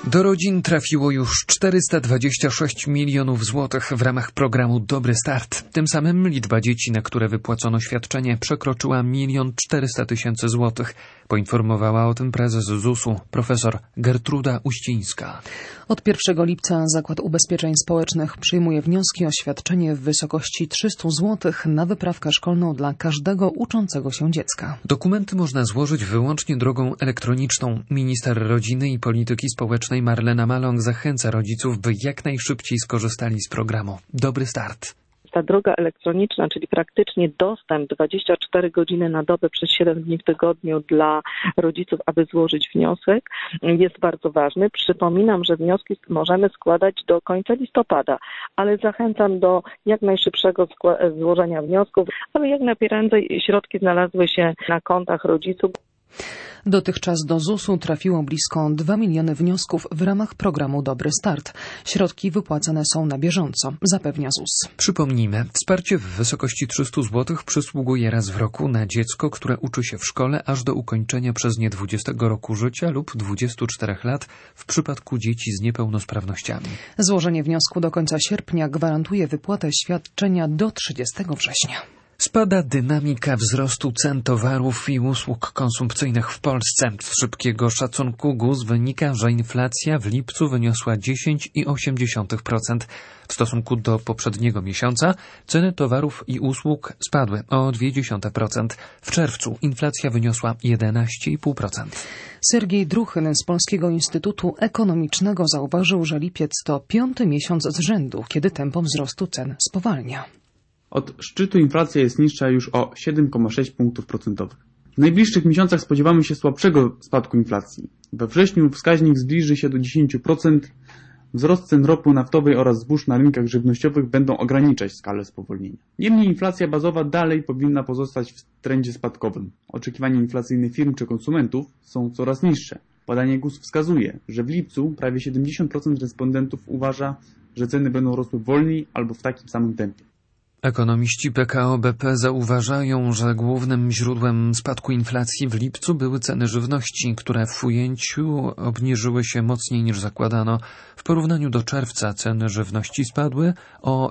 Do rodzin trafiło już 426 milionów złotych w ramach programu Dobry Start. Tym samym liczba dzieci, na które wypłacono świadczenie, przekroczyła 1 400 000 złotych. Poinformowała o tym prezes ZUS-u, profesor Gertruda Uścińska. Od 1 lipca Zakład Ubezpieczeń Społecznych przyjmuje wnioski o świadczenie w wysokości 300 zł na wyprawkę szkolną dla każdego uczącego się dziecka. Dokumenty można złożyć wyłącznie drogą elektroniczną. Minister Rodziny i Polityki Społecznej Marlena Maląg zachęca rodziców, by jak najszybciej skorzystali z programu Dobry Start. Ta droga elektroniczna, czyli praktycznie dostęp 24 godziny na dobę przez 7 dni w tygodniu dla rodziców, aby złożyć wniosek, jest bardzo ważny. Przypominam, że wnioski możemy składać do końca listopada, ale zachęcam do jak najszybszego złożenia wniosków, aby jak najprędzej środki znalazły się na kontach rodziców. Dotychczas do ZUS-u trafiło blisko 2 miliony wniosków w ramach programu Dobry Start. Środki wypłacane są na bieżąco, zapewnia ZUS. Przypomnijmy, wsparcie w wysokości 300 zł przysługuje raz w roku na dziecko, które uczy się w szkole aż do ukończenia przez nie 20 roku życia lub 24 lat w przypadku dzieci z niepełnosprawnościami. Złożenie wniosku do końca sierpnia gwarantuje wypłatę świadczenia do 30 września. Spada dynamika wzrostu cen towarów i usług konsumpcyjnych w Polsce. Z szybkiego szacunku GUS wynika, że inflacja w lipcu wyniosła 10,8%. W stosunku do poprzedniego miesiąca ceny towarów i usług spadły o 0,2%. W czerwcu inflacja wyniosła 11,5%. Sergiej Druchyn z Polskiego Instytutu Ekonomicznego zauważył, że lipiec to 5. miesiąc z rzędu, kiedy tempo wzrostu cen spowalnia. Od szczytu inflacja jest niższa już o 7,6 punktów procentowych. W najbliższych miesiącach spodziewamy się słabszego spadku inflacji. We wrześniu wskaźnik zbliży się do 10%. Wzrost cen ropy naftowej oraz zbóż na rynkach żywnościowych będą ograniczać skalę spowolnienia. Niemniej inflacja bazowa dalej powinna pozostać w trendzie spadkowym. Oczekiwania inflacyjne firm czy konsumentów są coraz niższe. Badanie GUS wskazuje, że w lipcu prawie 70% respondentów uważa, że ceny będą rosły wolniej albo w takim samym tempie. Ekonomiści PKO BP zauważają, że głównym źródłem spadku inflacji w lipcu były ceny żywności, które w ujęciu obniżyły się mocniej niż zakładano. W porównaniu do czerwca ceny żywności spadły o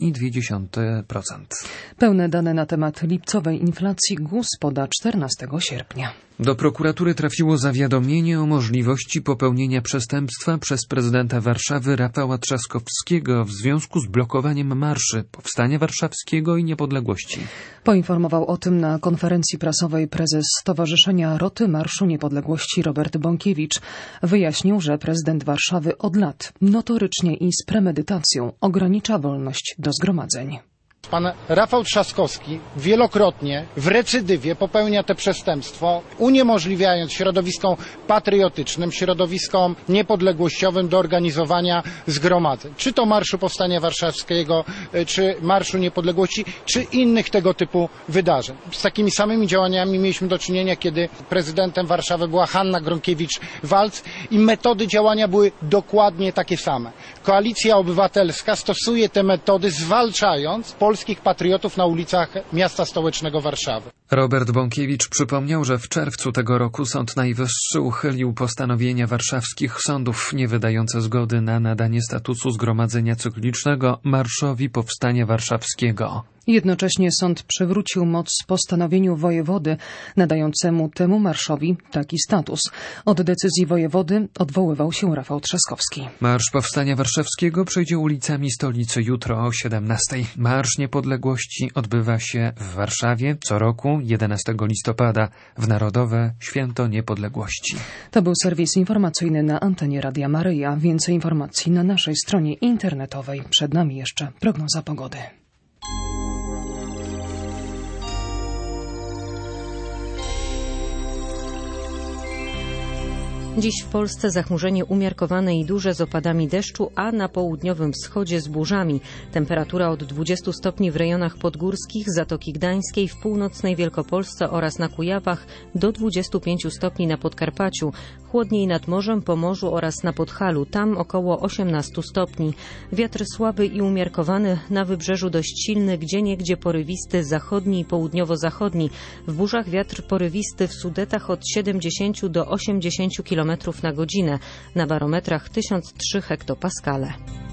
1,2%. Pełne dane na temat lipcowej inflacji GUS poda 14 sierpnia. Do prokuratury trafiło zawiadomienie o możliwości popełnienia przestępstwa przez prezydenta Warszawy Rafała Trzaskowskiego w związku z blokowaniem marszy Powstania Warszawskiego i Niepodległości. Poinformował o tym na konferencji prasowej prezes Stowarzyszenia Roty Marszu Niepodległości Robert Bąkiewicz. Wyjaśnił, że prezydent Warszawy od lat notorycznie i z premedytacją ogranicza wolność do zgromadzeń. Pan Rafał Trzaskowski wielokrotnie w recydywie popełnia te przestępstwo, uniemożliwiając środowiskom patriotycznym, środowiskom niepodległościowym do organizowania zgromadzeń. Czy to Marszu Powstania Warszawskiego, czy Marszu Niepodległości, czy innych tego typu wydarzeń. Z takimi samymi działaniami mieliśmy do czynienia, kiedy prezydentem Warszawy była Hanna Gronkiewicz-Waltz i metody działania były dokładnie takie same. Koalicja Obywatelska stosuje te metody, zwalczając polskich patriotów na ulicach miasta stołecznego Warszawy. Robert Bąkiewicz przypomniał, że w czerwcu tego roku Sąd Najwyższy uchylił postanowienia warszawskich sądów nie wydające zgody na nadanie statusu zgromadzenia cyklicznego Marszowi Powstania Warszawskiego. Jednocześnie sąd przywrócił moc postanowieniu wojewody nadającemu temu marszowi taki status. Od decyzji wojewody odwoływał się Rafał Trzaskowski. Marsz Powstania Warszawskiego przejdzie ulicami stolicy jutro o 17:00. Marsz Niepodległości odbywa się w Warszawie co roku 11 listopada w Narodowe Święto Niepodległości. To był serwis informacyjny na antenie Radia Maryja. Więcej informacji na naszej stronie internetowej. Przed nami jeszcze prognoza pogody. Dziś w Polsce zachmurzenie umiarkowane i duże z opadami deszczu, a na południowym wschodzie z burzami. Temperatura od 20 stopni w rejonach podgórskich, Zatoki Gdańskiej, w północnej Wielkopolsce oraz na Kujawach do 25 stopni na Podkarpaciu. Chłodniej nad morzem, Pomorzu oraz na Podhalu, tam około 18 stopni. Wiatr słaby i umiarkowany, na wybrzeżu dość silny, gdzieniegdzie porywisty, zachodni i południowo-zachodni. W burzach wiatr porywisty w Sudetach od 70 do 80 km km na godzinę, na barometrach 1003 hektopaskale.